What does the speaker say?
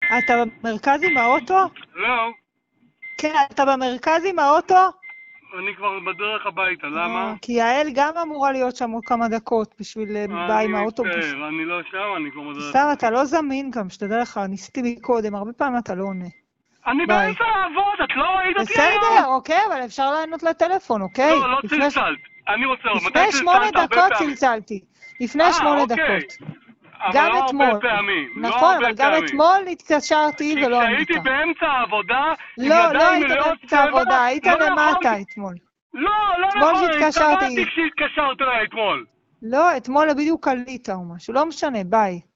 אתה במרכז עם האוטו? לא, כן, אתה במרכז עם האוטו? אני כבר בדרך הביתה, למה? כי יעל גם אמורה להיות שם עוד כמה דקות בשביל באה עם אני האוטובוס. מצטער, אני לא שם, אני כבר בדרך. סתם, אתה לא זמין גם, שתדע לך, ניסיתי לי קודם, הרבה פעמים אתה לא עונה. אני ביי. באמצע לעבוד, את לא ראית אותי היום? בסדר, אוקיי, אבל אפשר לענות לטלפון, אוקיי? לא, לא צלצלת. אני רוצה, מתי לפני 8 צלצלת הרבה דקות פעמים? צלצלתי. לפני 8 אוקיי. דקות. אבל גם לא אתמול. הרבה פעמים. לא נכון, הרבה אבל גם פעמים. אתמול התקשרתי כי ולא ענית. כשהייתי באמצע העבודה, עם לא, לא ידיים היית מלאות באמצע צבע, עבודה, היית לא למטה יכולתי- אתמול. לא, לא אתמול נכון, שהתקשרתי. התכוונתי כשהתקשרת אליי אתמול. לא, אתמול בדיוק עלית או משהו, לא משנה, ביי.